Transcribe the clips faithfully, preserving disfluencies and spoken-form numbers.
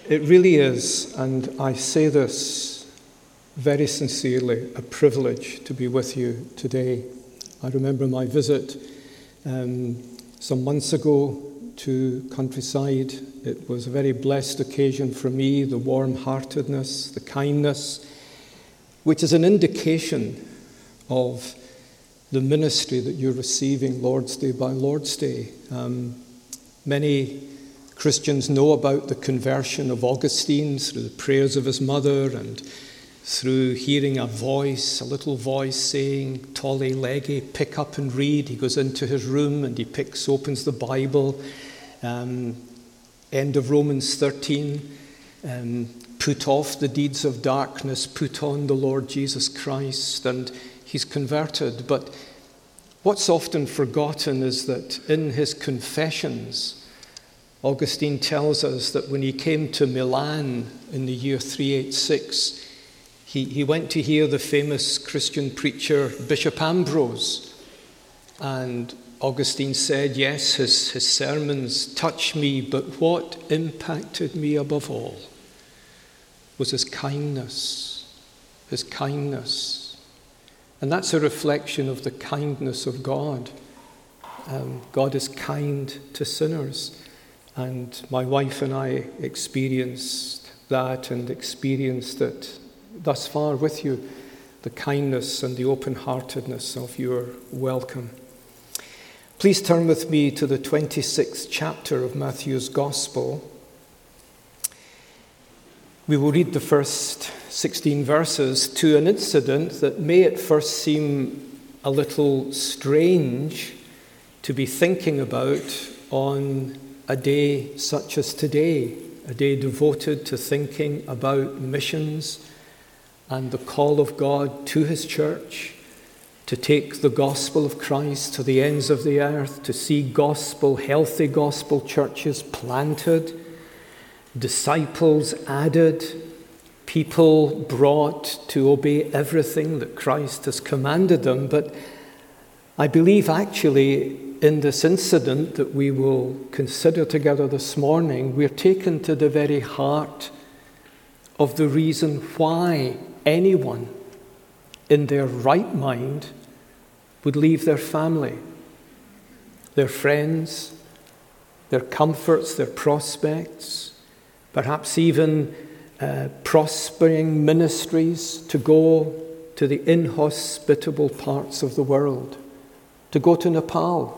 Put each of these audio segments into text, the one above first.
It really is, and I say this very sincerely, a privilege to be with you today. I remember my visit um, some months ago to Countryside. It was a very blessed occasion for me, the warm-heartedness, the kindness, which is an indication of the ministry that you're receiving Lord's Day by Lord's Day. Um, many Christians know about the conversion of Augustine through the prayers of his mother and through hearing a voice, a little voice saying, Tolle lege, pick up and read. He goes into his room and he picks, opens the Bible. Um, end of Romans thirteen. Um, put off the deeds of darkness, put on the Lord Jesus Christ. And he's converted. But what's often forgotten is that in his confessions, Augustine tells us that when he came to Milan in the year three eighty-six, he, he went to hear the famous Christian preacher Bishop Ambrose. And Augustine said, yes, his, his sermons touched me, but what impacted me above all was his kindness, his kindness. And that's a reflection of the kindness of God. Um, God is kind to sinners. And my wife and I experienced that and experienced it thus far with you, the kindness and the open-heartedness of your welcome. Please turn with me to the twenty-sixth chapter of Matthew's Gospel. We will read the first sixteen verses to an incident that may at first seem a little strange to be thinking about on a day such as today, a day devoted to thinking about missions and the call of God to his church, to take the gospel of Christ to the ends of the earth, to see gospel, healthy gospel churches planted, disciples added, people brought to obey everything that Christ has commanded them. But I believe actually in this incident that we will consider together this morning, we're taken to the very heart of the reason why anyone in their right mind would leave their family, their friends, their comforts, their prospects, perhaps even uh, prospering ministries to go to the inhospitable parts of the world, to go to Nepal,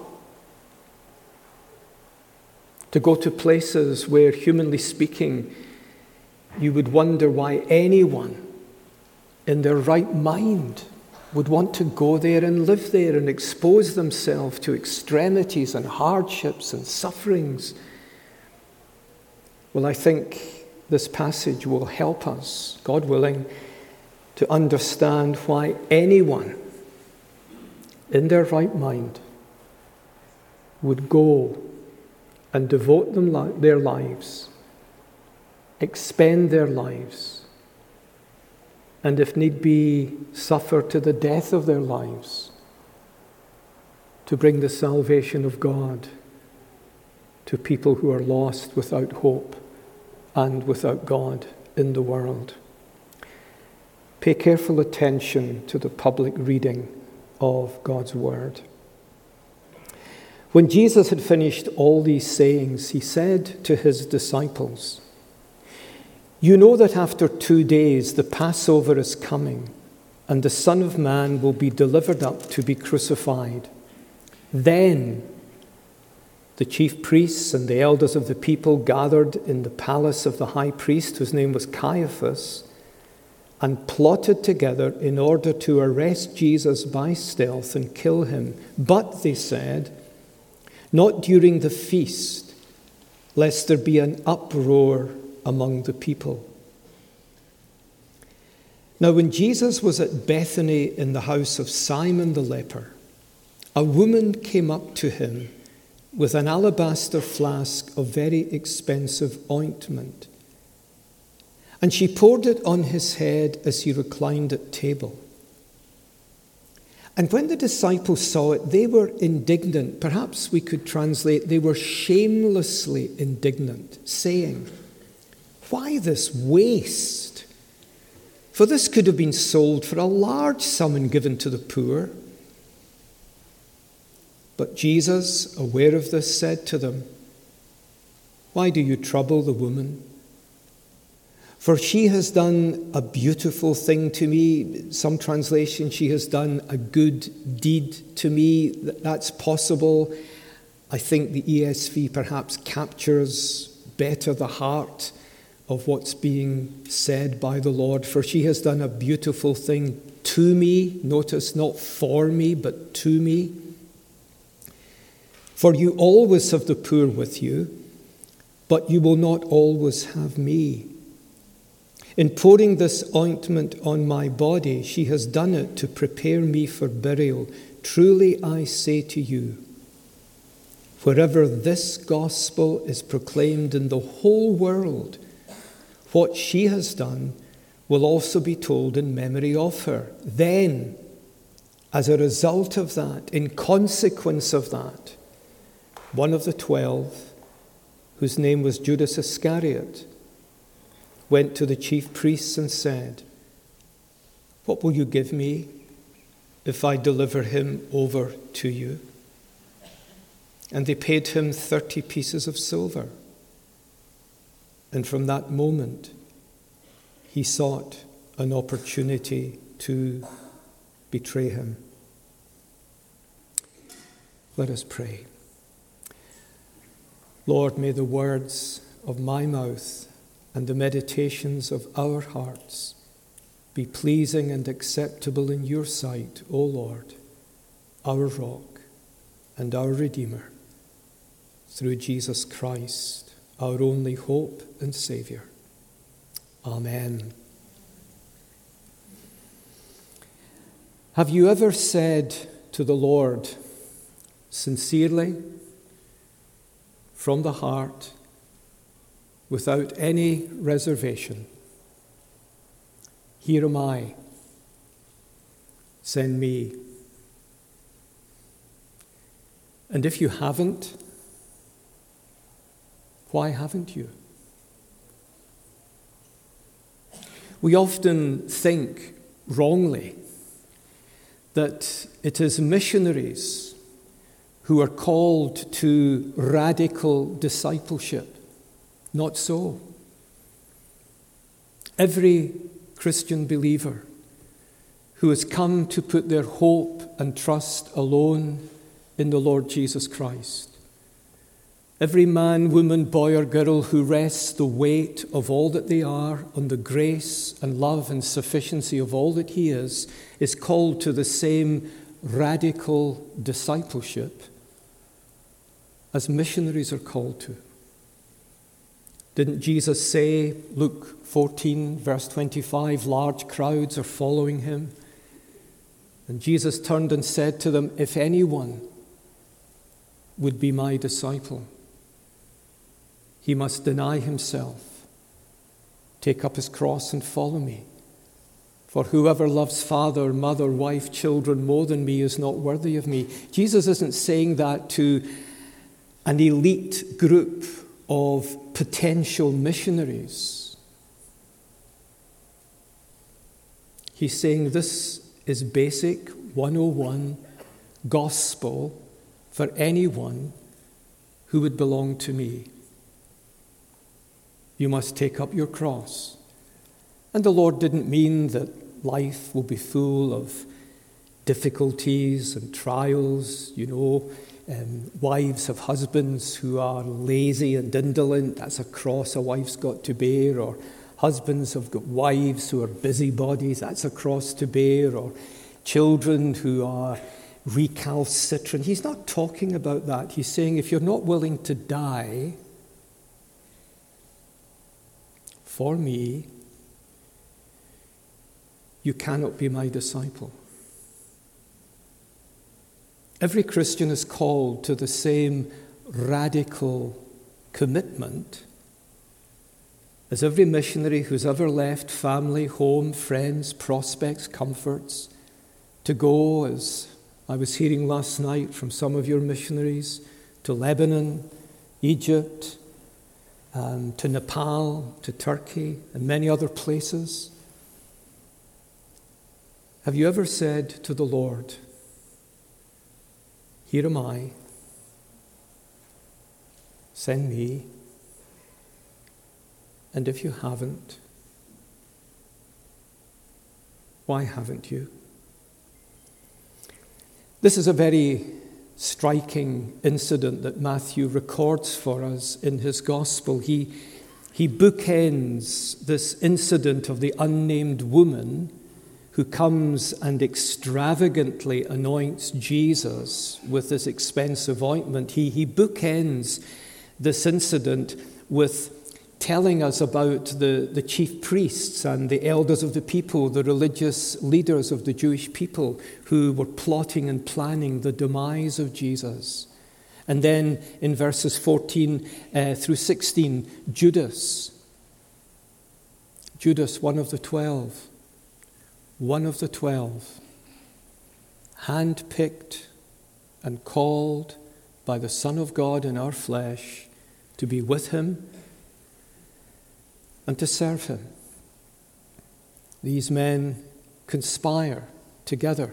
to go to places where, humanly speaking, you would wonder why anyone in their right mind would want to go there and live there and expose themselves to extremities and hardships and sufferings. Well, I think this passage will help us, God willing, to understand why anyone in their right mind would go and devote them li- their lives, expend their lives, and if need be, suffer to the death of their lives to bring the salvation of God to people who are lost without hope and without God in the world. Pay careful attention to the public reading of God's word. When Jesus had finished all these sayings, he said to his disciples, "You know that after two days the Passover is coming, and the Son of Man will be delivered up to be crucified. Then the chief priests and the elders of the people gathered in the palace of the high priest, whose name was Caiaphas, and plotted together in order to arrest Jesus by stealth and kill him. But, they said, not during the feast, lest there be an uproar among the people." Now, when Jesus was at Bethany in the house of Simon the leper, a woman came up to him with an alabaster flask of very expensive ointment, and she poured it on his head as he reclined at table. And when the disciples saw it, they were indignant. Perhaps we could translate, they were shamelessly indignant, saying, Why this waste? For this could have been sold for a large sum and given to the poor. But Jesus, aware of this, said to them, why do you trouble the woman? For she has done a beautiful thing to me. Some translation, she has done a good deed to me. That's possible. I think the E S V perhaps captures better the heart of what's being said by the Lord. For she has done a beautiful thing to me. Notice, not for me, but to me. For you always have the poor with you, but you will not always have me. In pouring this ointment on my body, she has done it to prepare me for burial. Truly I say to you, wherever this gospel is proclaimed in the whole world, what she has done will also be told in memory of her. Then, as a result of that, in consequence of that, one of the twelve, whose name was Judas Iscariot, went to the chief priests and said, what will you give me if I deliver him over to you? And they paid him thirty pieces of silver. And from that moment, he sought an opportunity to betray him. Let us pray. Lord, may the words of my mouth and the meditations of our hearts be pleasing and acceptable in your sight, O Lord, our rock and our Redeemer, through Jesus Christ, our only hope and Saviour. Amen. Have you ever said to the Lord, sincerely, from the heart, without any reservation, here am I, send me? And if you haven't, why haven't you? We often think wrongly that it is missionaries who are called to radical discipleship. Not so. Every Christian believer who has come to put their hope and trust alone in the Lord Jesus Christ, every man, woman, boy or girl who rests the weight of all that they are on the grace and love and sufficiency of all that he is, is called to the same radical discipleship as missionaries are called to. Didn't Jesus say, Luke fourteen, verse twenty-five, large crowds are following him? And Jesus turned and said to them, if anyone would be my disciple, he must deny himself, take up his cross and follow me. For whoever loves father, mother, wife, children more than me is not worthy of me. Jesus isn't saying that to an elite group of potential missionaries. He's saying this is basic one oh one gospel for anyone who would belong to me. You must take up your cross. And the Lord didn't mean that life will be full of difficulties and trials, you know, Um, wives have husbands who are lazy and indolent. That's a cross a wife's got to bear. Or husbands have got wives who are busybodies. That's a cross to bear. Or children who are recalcitrant. He's not talking about that. He's saying if you're not willing to die for me, you cannot be my disciple. Every Christian is called to the same radical commitment as every missionary who's ever left family, home, friends, prospects, comforts, to go, as I was hearing last night from some of your missionaries, to Lebanon, Egypt, um, to Nepal, to Turkey, and many other places. Have you ever said to the Lord, "Here am I, send me"? And if you haven't, why haven't you? This is a very striking incident that Matthew records for us in his gospel. He, he bookends this incident of the unnamed woman who comes and extravagantly anoints Jesus with this expensive ointment. He, he bookends this incident with telling us about the, the chief priests and the elders of the people, the religious leaders of the Jewish people who were plotting and planning the demise of Jesus. And then in verses fourteen uh, through sixteen, Judas. Judas, one of the twelve. One of the twelve. Handpicked and called by the Son of God in our flesh to be with him and to serve him. These men conspire together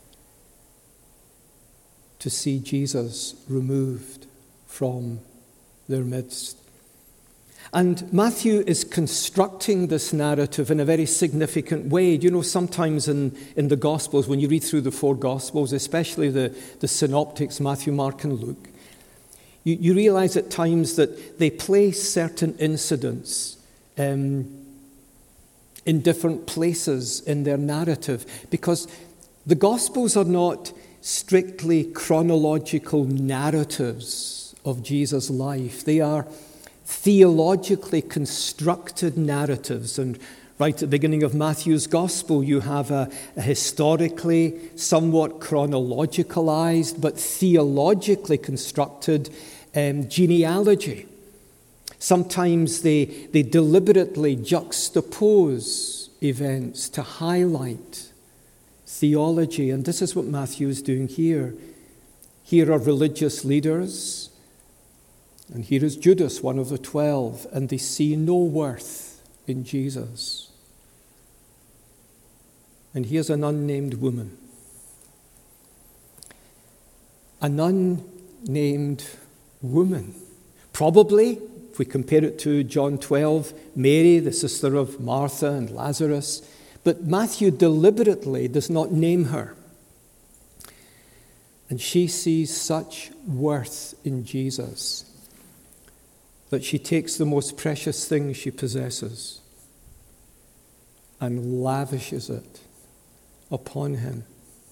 to see Jesus removed from their midst. And Matthew is constructing this narrative in a very significant way. You know, sometimes in, in the Gospels, when you read through the four Gospels, especially the, the synoptics, Matthew, Mark, and Luke, you, you realize at times that they place certain incidents Um, in different places in their narrative, because the Gospels are not strictly chronological narratives of Jesus' life. They are theologically constructed narratives. And right at the beginning of Matthew's Gospel, you have a, a historically, somewhat chronologicalized, but theologically constructed um, genealogy. Sometimes they, they deliberately juxtapose events to highlight theology. And this is what Matthew is doing here. Here are religious leaders, and here is Judas, one of the twelve, and they see no worth in Jesus. And here's an unnamed woman. An unnamed woman. Probably, if we compare it to John twelve, Mary, the sister of Martha and Lazarus. But Matthew deliberately does not name her. And she sees such worth in Jesus that she takes the most precious thing she possesses and lavishes it upon him.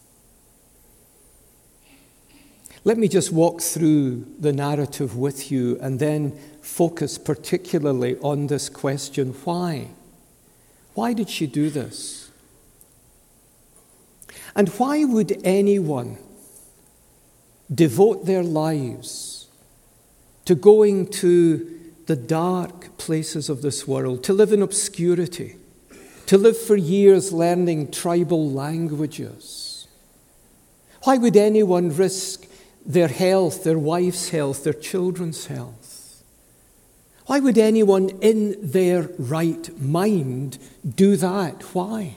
Let me just walk through the narrative with you and then focus particularly on this question, why? Why did she do this? And why would anyone devote their lives to going to the dark places of this world, to live in obscurity, to live for years learning tribal languages? Why would anyone risk their health, their wife's health, their children's health? Why would anyone in their right mind do that? Why?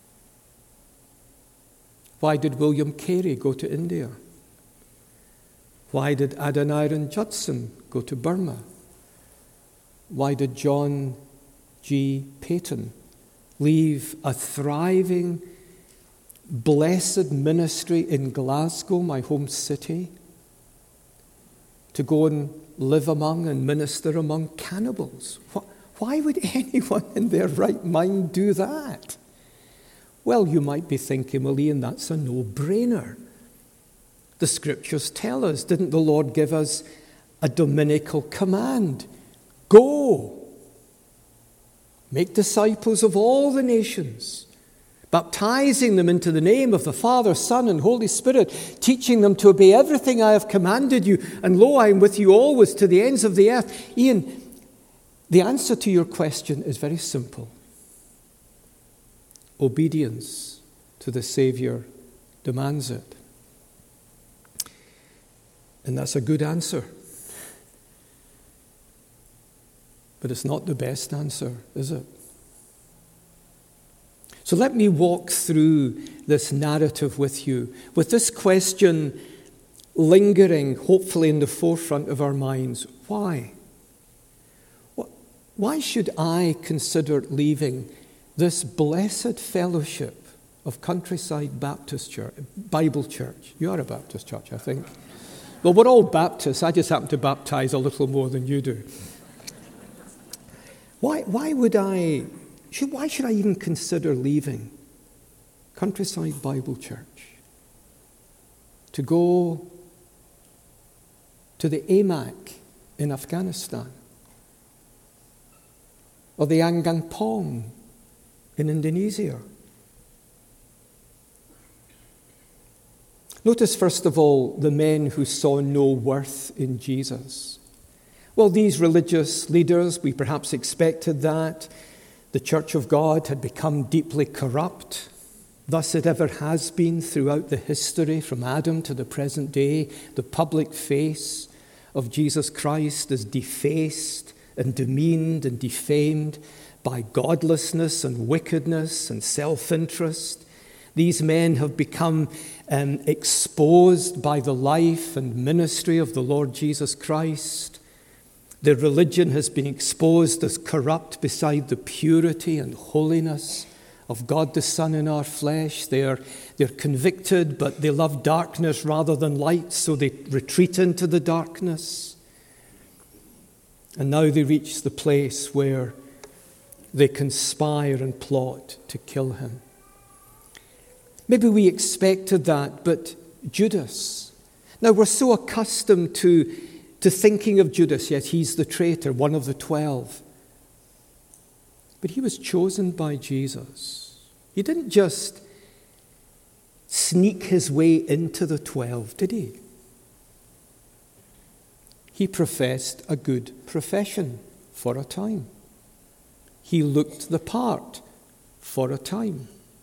Why did William Carey go to India? Why did Adoniram Judson go to Burma? Why did John G. Paton leave a thriving, blessed ministry in Glasgow, my home city, to go and live among and minister among cannibals? Why would anyone in their right mind do that? Well, you might be thinking, well, Ian, that's a no-brainer. The scriptures tell us, didn't the Lord give us a dominical command? Go, make disciples of all the nations, baptizing them into the name of the Father, Son, and Holy Spirit, teaching them to obey everything I have commanded you, and lo, I am with you always to the ends of the earth. Ian, the answer to your question is very simple. Obedience to the Savior demands it. And that's a good answer. But it's not the best answer, is it? So let me walk through this narrative with you, with this question lingering, hopefully, in the forefront of our minds. Why? Why should I consider leaving this blessed fellowship of Countryside Baptist Church, Bible Church? You are a Baptist church, I think. Well, we're all Baptists. I just happen to baptize a little more than you do. Why, why would I, should, why should I even consider leaving Countryside Bible Church to go to the A M A C in Afghanistan or the Angkang Pong in Indonesia? Notice, first of all, the men who saw no worth in Jesus. Well, these religious leaders, we perhaps expected that. The Church of God had become deeply corrupt. Thus it ever has been throughout the history, from Adam to the present day. The public face of Jesus Christ is defaced and demeaned and defamed by godlessness and wickedness and self-interest. These men have become um, exposed by the life and ministry of the Lord Jesus Christ. Their religion has been exposed as corrupt beside the purity and holiness of God the Son in our flesh. They are, they're convicted, but they love darkness rather than light, so they retreat into the darkness. And now they reach the place where they conspire and plot to kill him. Maybe we expected that, but Judas. Now, we're so accustomed to, to thinking of Judas, yes, he's the traitor, one of the twelve. But he was chosen by Jesus. He didn't just sneak his way into the twelve, did he? He professed a good profession for a time. He looked the part for a time.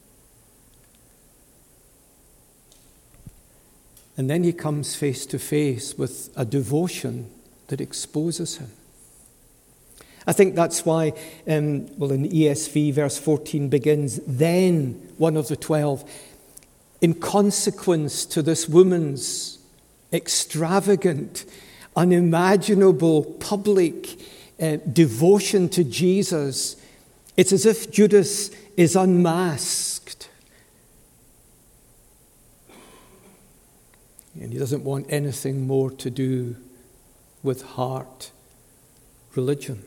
And then he comes face to face with a devotion that exposes him. I think that's why, um, well, in E S V, verse fourteen begins, then one of the twelve, in consequence to this woman's extravagant, unimaginable public uh, devotion to Jesus, it's as if Judas is unmasked. And he doesn't want anything more to do with heart religion.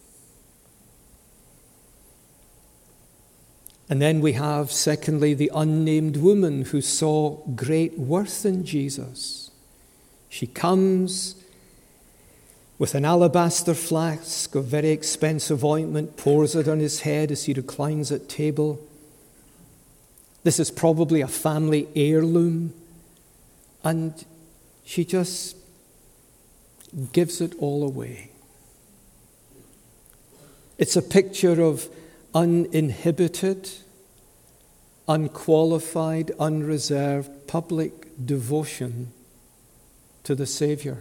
And then we have, secondly, the unnamed woman who saw great worth in Jesus. She comes with an alabaster flask of very expensive ointment, pours it on his head as he reclines at table. This is probably a family heirloom. And she just gives it all away. It's a picture of uninhibited, unqualified, unreserved public devotion to the Savior.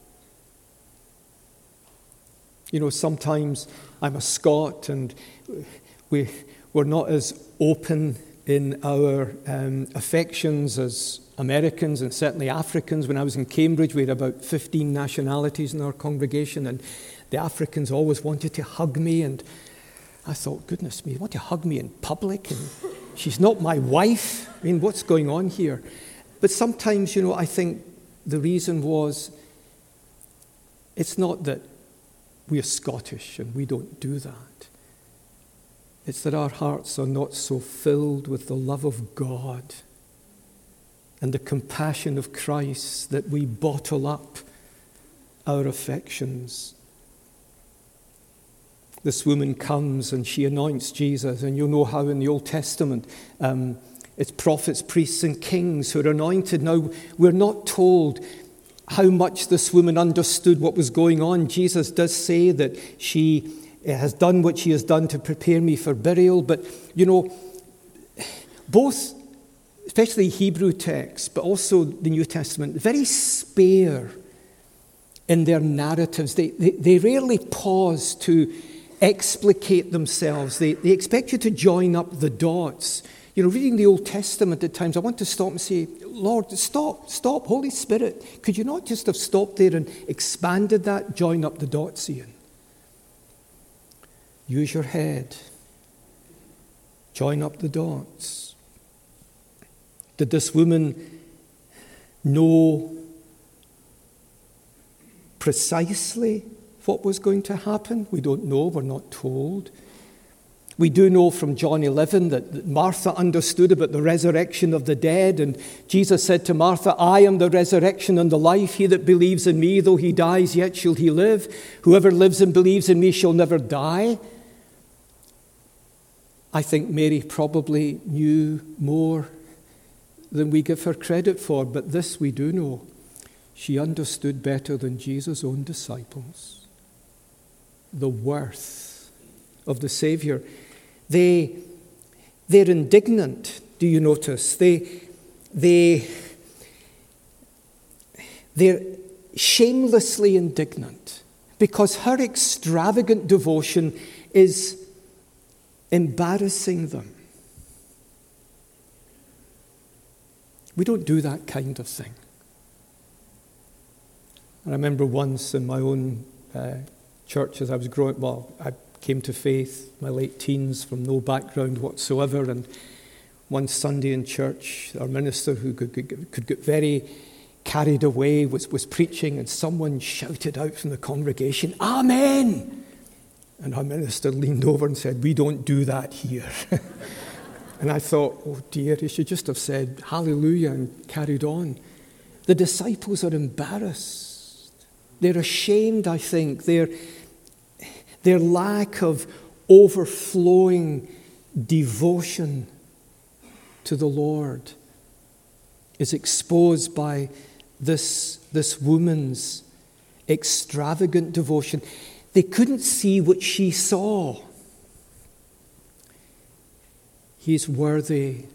You know, sometimes I'm a Scot and we, we're not as open in our um, affections as Americans and certainly Africans. When I was in Cambridge, we had about fifteen nationalities in our congregation, and the Africans always wanted to hug me, and I thought, goodness me, you want to hug me in public? And she's not my wife. I mean, what's going on here? But sometimes, you know, I think the reason was it's not that we're Scottish and we don't do that. It's that our hearts are not so filled with the love of God and the compassion of Christ that we bottle up our affections. This woman comes and she anoints Jesus, and you'll know how in the Old Testament um, it's prophets, priests, and kings who are anointed. Now, we're not told how much this woman understood what was going on. Jesus does say that she has done what she has done to prepare me for burial, but, you know, both, especially Hebrew texts, but also the New Testament, very spare in their narratives. They, they, they rarely pause to explicate themselves. They, they expect you to join up the dots. You know, reading the Old Testament at times, I want to stop and say, Lord, stop, stop, Holy Spirit. Could you not just have stopped there and expanded that, join up the dots, Ian? Use your head. Join up the dots. Did this woman know precisely what was going to happen? We don't know. We're not told. We do know from John eleven that Martha understood about the resurrection of the dead, and Jesus said to Martha, I am the resurrection and the life. He that believes in me, though he dies, yet shall he live. Whoever lives and believes in me shall never die. I think Mary probably knew more than we give her credit for, but this we do know. She understood better than Jesus' own disciples the worth of the Savior. They, they're indignant, do you notice? They, they, they're shamelessly indignant because her extravagant devotion is embarrassing them. We don't do that kind of thing. I remember once in my own uh, church as I was growing, well, I came to faith in my late teens from no background whatsoever, and one Sunday in church, our minister, who could, could, could get very carried away, was, was preaching, and someone shouted out from the congregation, Amen! And our minister leaned over and said, we don't do that here. And I thought, oh dear, he should just have said hallelujah and carried on. The disciples are embarrassed. They're ashamed, I think. Their, their lack of overflowing devotion to the Lord is exposed by this, this woman's extravagant devotion. They couldn't see what she saw. He's worthy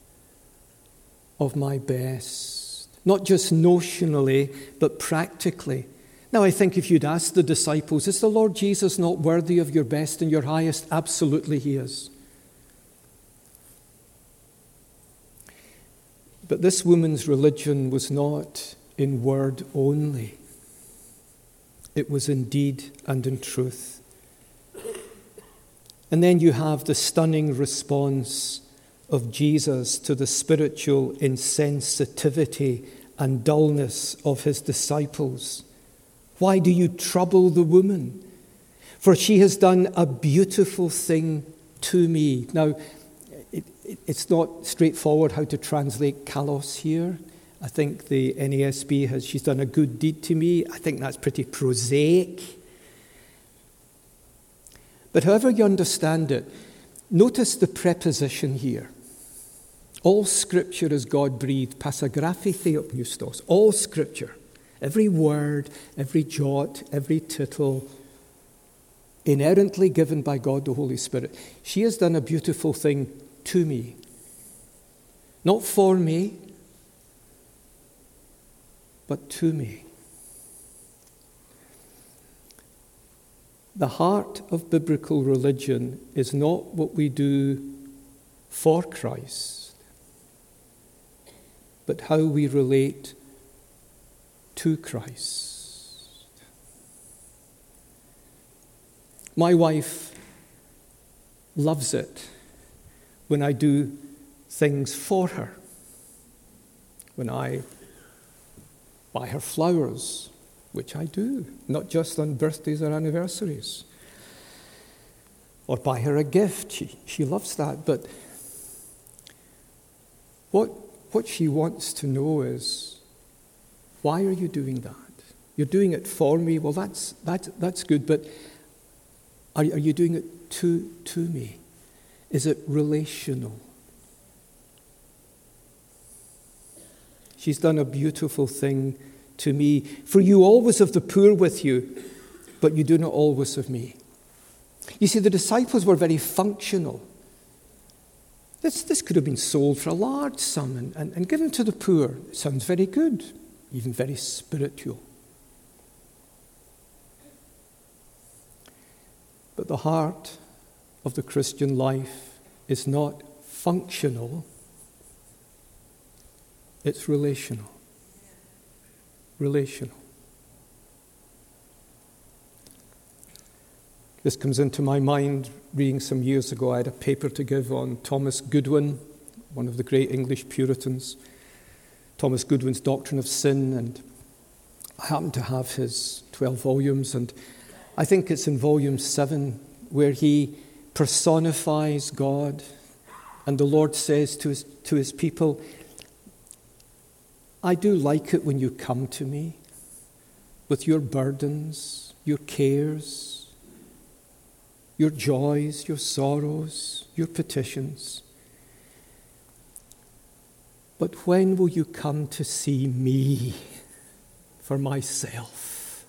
of my best, not just notionally, but practically. Now, I think if you'd asked the disciples, is the Lord Jesus not worthy of your best and your highest? Absolutely he is. But this woman's religion was not in word only. It was in deed and in truth. And then you have the stunning response of Jesus to the spiritual insensitivity and dullness of his disciples. Why do you trouble the woman? For she has done a beautiful thing to me. Now, it, it, it's not straightforward how to translate kalos here. I think the N A S B has, she's done a good deed to me. I think that's pretty prosaic. But however you understand it, notice the preposition here. All Scripture is God-breathed, pasagraphi theopneustos. All Scripture, every word, every jot, every tittle, inerrantly given by God the Holy Spirit. She has done a beautiful thing to me. Not for me, but to me. The heart of biblical religion is not what we do for Christ, but how we relate to Christ. My wife loves it when I do things for her, when I buy her flowers, which I do, not just on birthdays or anniversaries. Or buy her a gift. She, she loves that. But what, what she wants to know is, why are you doing that? You're doing it for me. Well, that's, that's, that's good, but are, are you doing it to, to me? Is it relational? She's done a beautiful thing to me. For you always have the poor with you, but you do not always have me. You see, the disciples were very functional. This, this could have been sold for a large sum and, and, and given to the poor. It sounds very good, even very spiritual. But the heart of the Christian life is not functional, it's relational. Relational. This comes into my mind reading some years ago. I had a paper to give on Thomas Goodwin, one of the great English Puritans. Thomas Goodwin's Doctrine of Sin, and I happen to have his twelve volumes, and I think it's in volume seven where he personifies God, and the Lord says to his, to his people, I do like it when you come to me with your burdens, your cares, your joys, your sorrows, your petitions. But when will you come to see me for myself?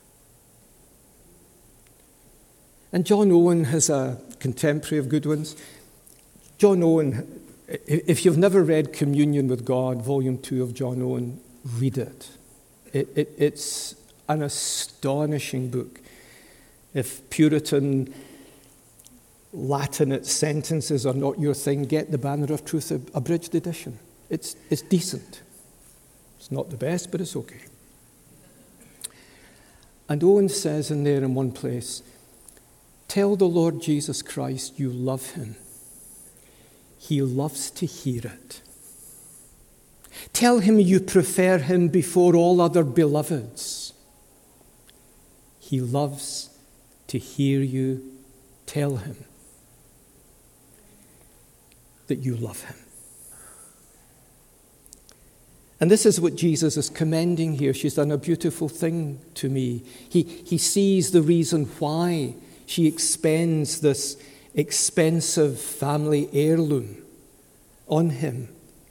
And John Owen has a contemporary of Goodwin's. John Owen, if you've never read Communion with God, volume two of John Owen, read it. It, it. It's an astonishing book. If Puritan Latinate sentences are not your thing, get the Banner of Truth abridged edition. It's, it's decent. It's not the best, but it's okay. And Owen says in there in one place, tell the Lord Jesus Christ you love him. He loves to hear it. Tell him you prefer him before all other beloveds. He loves to hear you tell him that you love him. And this is what Jesus is commending here. She's done a beautiful thing to me. He, he sees the reason why she expends this expensive family heirloom on him.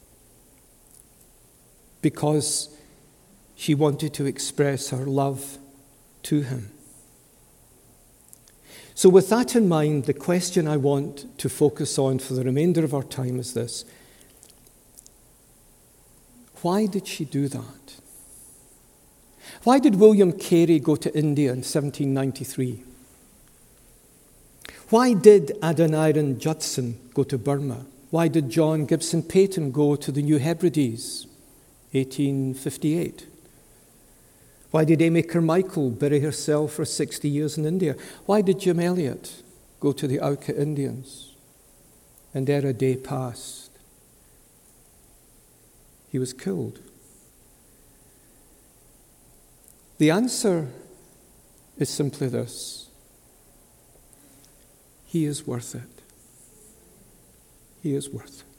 Because she wanted to express her love to him. So with that in mind, the question I want to focus on for the remainder of our time is this. Why did she do that? Why did William Carey go to India in seventeen ninety-three? Why did Adoniram Judson go to Burma? Why did John Gibson Paton go to the New Hebrides, eighteen fifty-eight? Why did Amy Carmichael bury herself for sixty years in India? Why did Jim Elliot go to the Auca Indians? And ere a day passed, he was killed. The answer is simply this. He is worth it. He is worth it.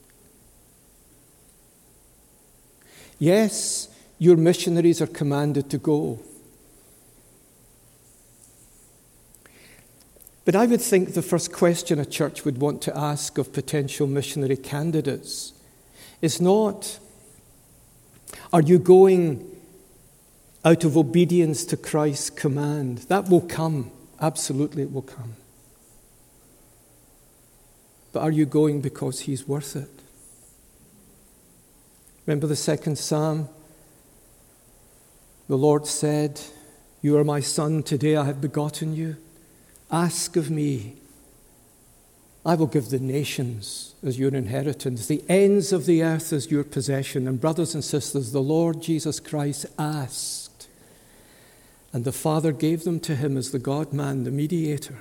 Yes, your missionaries are commanded to go. But I would think the first question a church would want to ask of potential missionary candidates is not, are you going out of obedience to Christ's command? That will come. Absolutely it will come. But are you going because he's worth it? Remember the second Psalm? The Lord said, you are my son, today I have begotten you. Ask of me. I will give the nations as your inheritance, the ends of the earth as your possession. And brothers and sisters, the Lord Jesus Christ asked, and the Father gave them to him as the God-man, the mediator.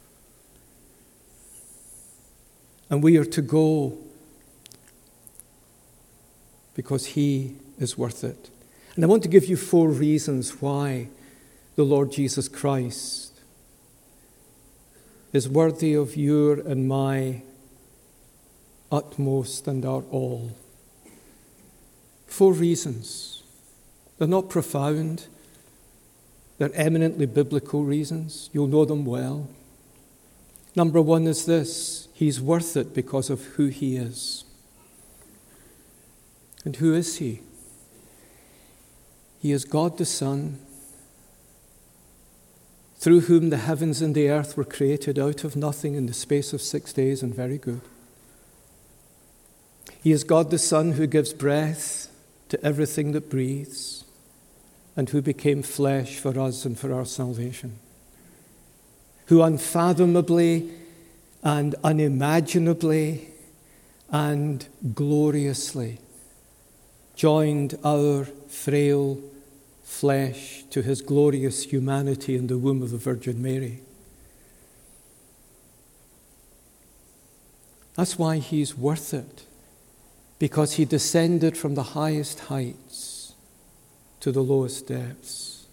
And we are to go because he is worth it. And I want to give you four reasons why the Lord Jesus Christ is worthy of your and my utmost and our all. Four reasons. They're not profound. They're eminently biblical reasons. You'll know them well. Number one is this. He's worth it because of who he is. And who is he? He is God the Son, through whom the heavens and the earth were created out of nothing in the space of six days, and very good. He is God the Son who gives breath to everything that breathes, and who became flesh for us and for our salvation. who unfathomably and unimaginably and gloriously joined our frail flesh to his glorious humanity in the womb of the Virgin Mary. That's why he's worth it, because he descended from the highest heights to the lowest depths.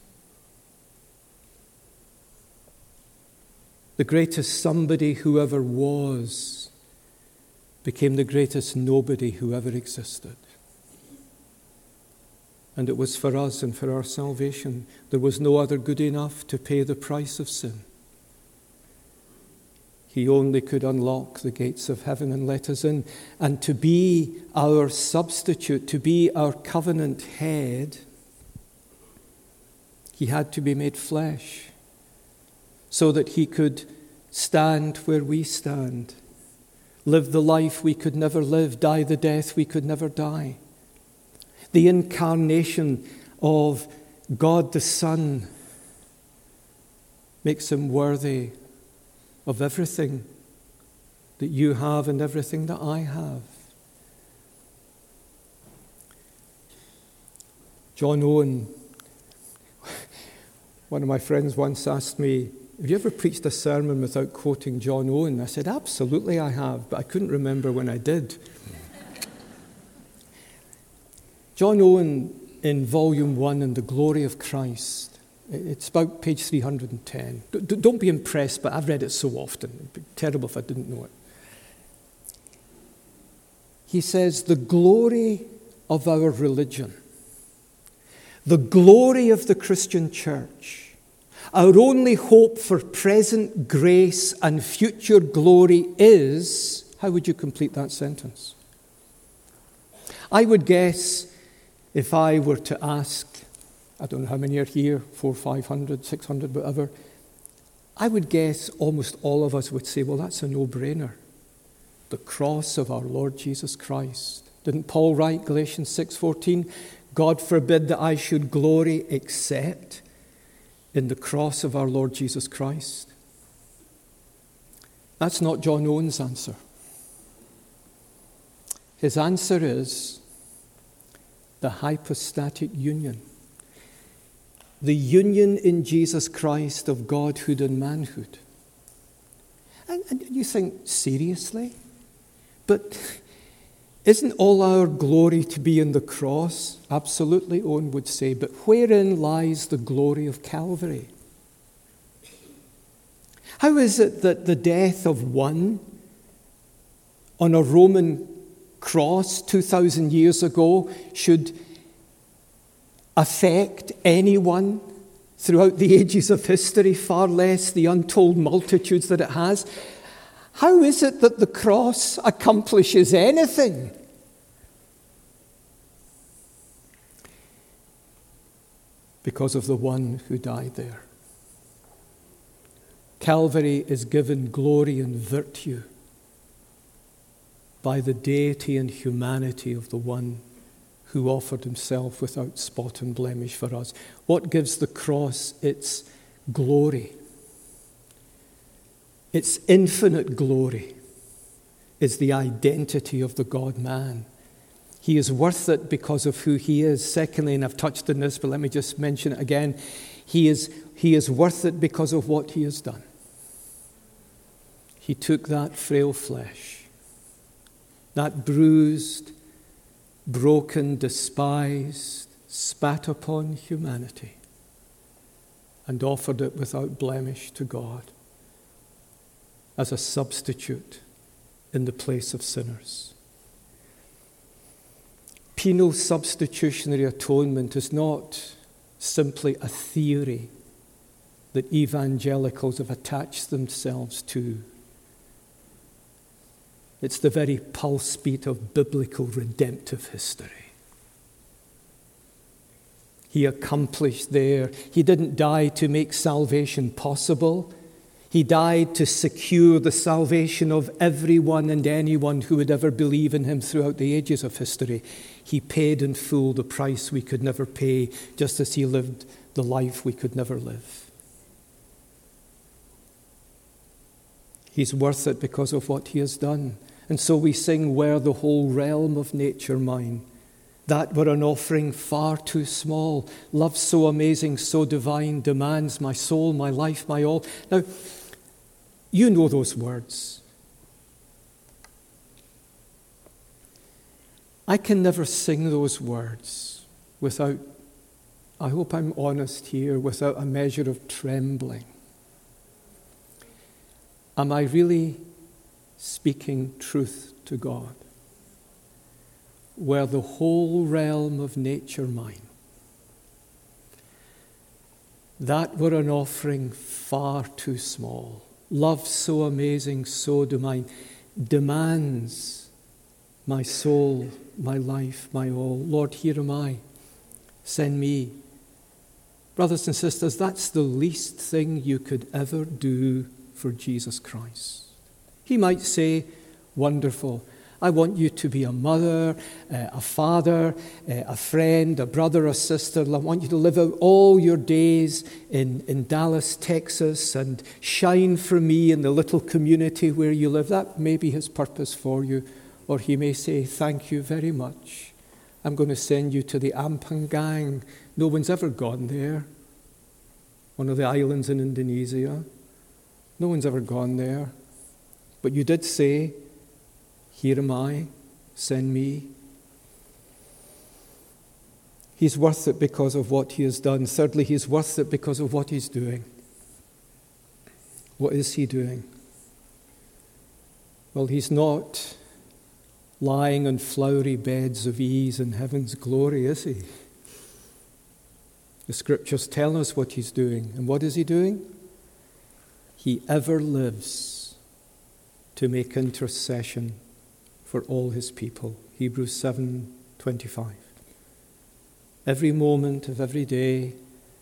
The greatest somebody who ever was became the greatest nobody who ever existed. And it was for us and for our salvation. There was no other good enough to pay the price of sin. He only could unlock the gates of heaven and let us in. And to be our substitute, to be our covenant head, he had to be made flesh so that he could stand where we stand, live the life we could never live, die the death we could never die. The incarnation of God the Son makes him worthy of everything that you have and everything that I have. John Owen, one of my friends once asked me, have you ever preached a sermon without quoting John Owen? I said, absolutely I have, but I couldn't remember when I did. John Owen, in volume one, in The Glory of Christ, it's about page three hundred ten. Don't be impressed, but I've read it so often. It'd be terrible if I didn't know it. He says, the glory of our religion, the glory of the Christian church, our only hope for present grace and future glory is, how would you complete that sentence? I would guess, if I were to ask, I don't know how many are here, four, five hundred, six hundred, whatever, I would guess almost all of us would say, well, that's a no-brainer. The cross of our Lord Jesus Christ. Didn't Paul write, Galatians six fourteen, God forbid that I should glory except in the cross of our Lord Jesus Christ? That's not John Owen's answer. His answer is the hypostatic union. The union in Jesus Christ of Godhood and manhood. And, and you think, seriously? But isn't all our glory to be in the cross? Absolutely, Owen would say. But wherein lies the glory of Calvary? How is it that the death of one on a Roman cross two thousand years ago should affect anyone throughout the ages of history, far less the untold multitudes that it has? How is it that the cross accomplishes anything? Because of the one who died there. Calvary is given glory and virtue by the deity and humanity of the one who offered himself without spot and blemish for us. What gives the cross its glory? Its infinite glory is the identity of the God-man. He is worth it because of who he is. Secondly, and I've touched on this, but let me just mention it again, he is, he is worth it because of what he has done. He took that frail flesh, that bruised, broken, despised, spat upon humanity, and offered it without blemish to God as a substitute in the place of sinners. Penal substitutionary atonement is not simply a theory that evangelicals have attached themselves to. It's the very pulse beat of biblical redemptive history. He accomplished there. He didn't die to make salvation possible. He died to secure the salvation of everyone and anyone who would ever believe in him throughout the ages of history. He paid in full the price we could never pay, just as he lived the life we could never live. He's worth it because of what he has done. And so we sing, "Were the whole realm of nature mine, that were an offering far too small. Love so amazing, so divine, demands my soul, my life, my all." Now, you know those words. I can never sing those words without, I hope I'm honest here, without a measure of trembling. Am I really speaking truth to God? Were the whole realm of nature mine, that were an offering far too small. Love so amazing, so divine, demands my soul, my life, my all. Lord, here am I. Send me. Brothers and sisters, that's the least thing you could ever do for Jesus Christ. He might say, "Wonderful. I want you to be a mother, uh, a father, uh, a friend, a brother, a sister. I want you to live out all your days in, in Dallas, Texas, and shine for me in the little community where you live." That may be his purpose for you. Or he may say, "Thank you very much. I'm going to send you to the Ampangang. No one's ever gone there. One of the islands in Indonesia. No one's ever gone there. But you did say, 'Here am I, send me.'" He's worth it because of what he has done. Thirdly, he's worth it because of what he's doing. What is he doing? Well, he's not lying on flowery beds of ease in heaven's glory, is he? The scriptures tell us what he's doing. And what is he doing? He ever lives to make intercession for all his people. Hebrews seven twenty-five. Every moment of every day,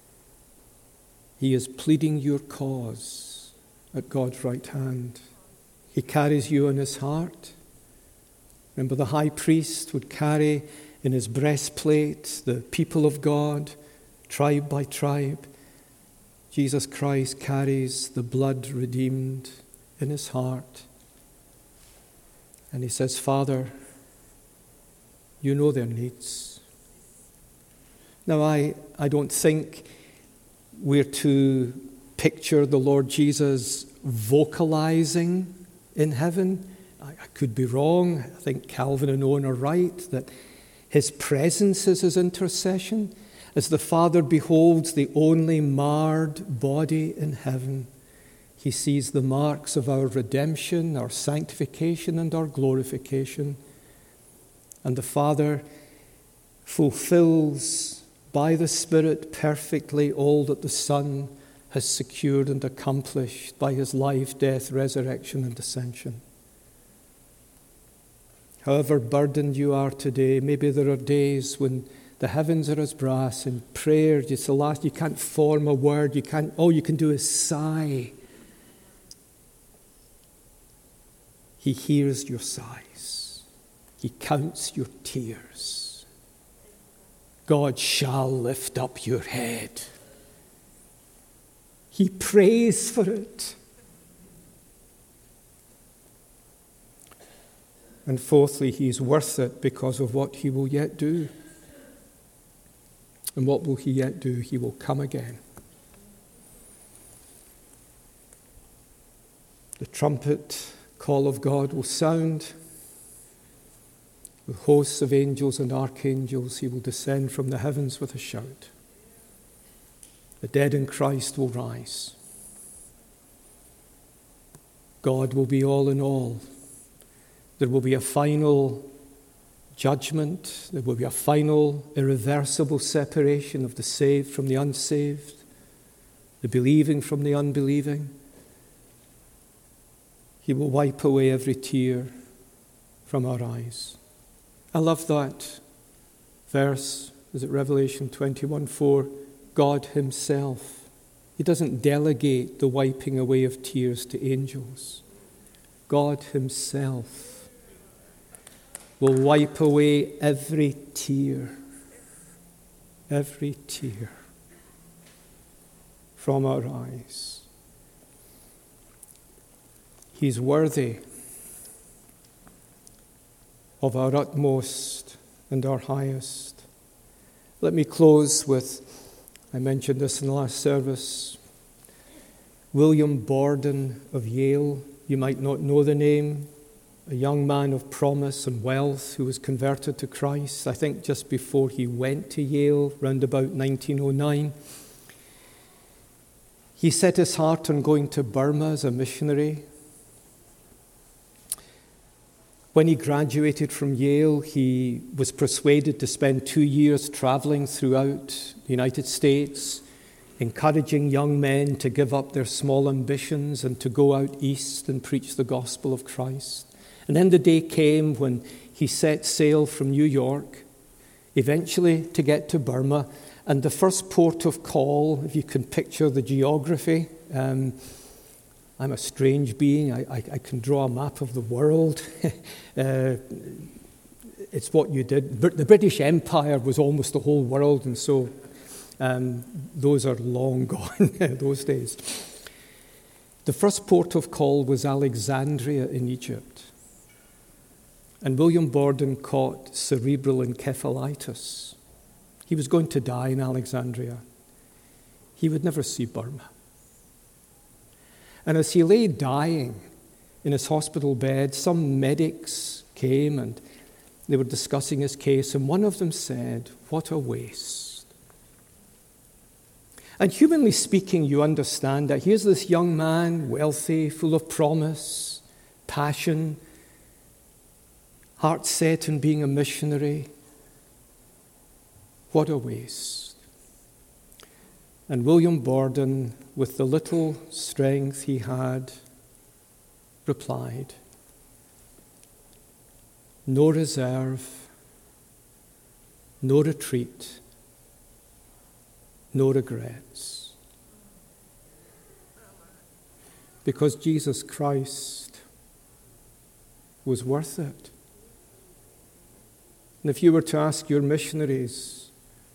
he is pleading your cause at God's right hand. He carries you in his heart. Remember, the high priest would carry in his breastplate the people of God, tribe by tribe. Jesus Christ carries the blood redeemed in his heart. And he says, "Father, you know their needs." Now, I, I don't think we're to picture the Lord Jesus vocalizing in heaven. I, I could be wrong. I think Calvin and Owen are right, that his presence is his intercession. As the Father beholds the only marred body in heaven, he sees the marks of our redemption, our sanctification, and our glorification. And the Father fulfills by the Spirit perfectly all that the Son has secured and accomplished by his life, death, resurrection, and ascension. However burdened you are today, maybe there are days when the heavens are as brass and prayer, it's the last, you can't form a word, you can't, all you can do is sigh. He hears your sighs. He counts your tears. God shall lift up your head. He prays for it. And fourthly, he's worth it because of what he will yet do. And what will he yet do? He will come again. The trumpet call of God will sound. With hosts of angels and archangels, he will descend from the heavens with a shout. The dead in Christ will rise. God will be all in all. There will be a final judgment. There will be a final, irreversible separation of the saved from the unsaved, the believing from the unbelieving. He will wipe away every tear from our eyes. I love that verse. Is it Revelation twenty-one four? God himself. He doesn't delegate the wiping away of tears to angels. God himself will wipe away every tear, every tear from our eyes. He's worthy of our utmost and our highest. Let me close with, I mentioned this in the last service, William Borden of Yale. You might not know the name, a young man of promise and wealth who was converted to Christ, I think just before he went to Yale, round about nineteen oh nine. He set his heart on going to Burma as a missionary. When he graduated from Yale, he was persuaded to spend two years traveling throughout the United States, encouraging young men to give up their small ambitions and to go out east and preach the gospel of Christ. And then the day came when he set sail from New York, eventually to get to Burma. And the first port of call, if you can picture the geography, um, I'm a strange being. I, I, I can draw a map of the world. uh, it's what you did. The British Empire was almost the whole world, and so um, those are long gone, those days. The first port of call was Alexandria in Egypt. And William Borden caught cerebral encephalitis. He was going to die in Alexandria. He would never see Burma. And as he lay dying in his hospital bed, some medics came and they were discussing his case, and one of them said, "What a waste." And humanly speaking, you understand that here's this young man, wealthy, full of promise, passion, heart set on being a missionary. What a waste. And William Borden, with the little strength he had, replied, "No reserve, no retreat, no regrets. Because Jesus Christ was worth it." And if you were to ask your missionaries,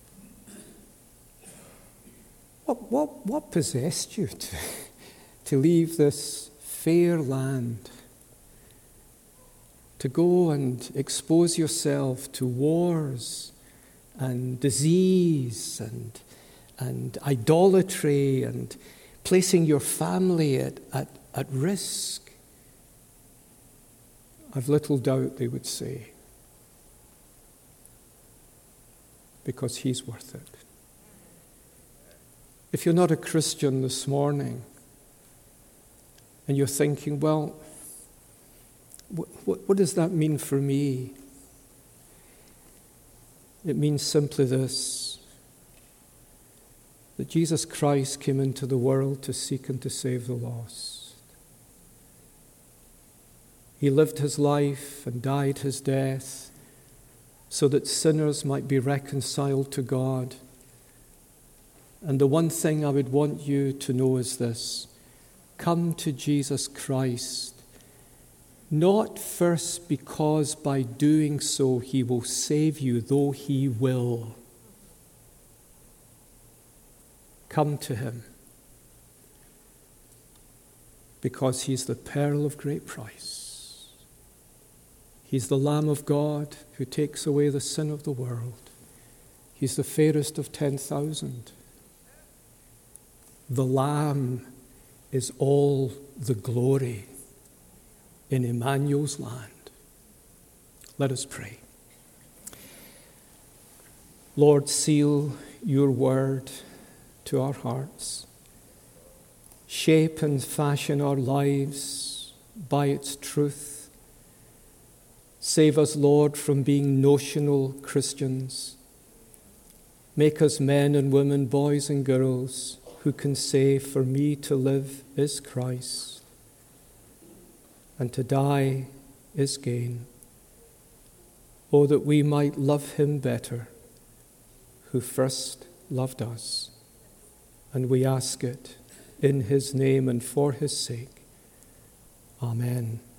what, what, what possessed you to, to leave this fair land, to go and expose yourself to wars and disease and, and idolatry and placing your family at, at, at risk? I've little doubt they would say, because he's worth it. If you're not a Christian this morning and you're thinking, well, what, what, what does that mean for me? It means simply this, that Jesus Christ came into the world to seek and to save the lost. He lived his life and died his death so that sinners might be reconciled to God. And the one thing I would want you to know is this: come to Jesus Christ, not first because by doing so he will save you, though he will. Come to him because he's the pearl of great price. He's the Lamb of God who takes away the sin of the world. He's the fairest of ten thousand. The Lamb is all the glory in Emmanuel's land. Let us pray. Lord, seal your word to our hearts. Shape and fashion our lives by its truth. Save us, Lord, from being notional Christians. Make us men and women, boys and girls, who can say, "For me to live is Christ, and to die is gain." Oh, that we might love him better, who first loved us. And we ask it in his name and for his sake. Amen.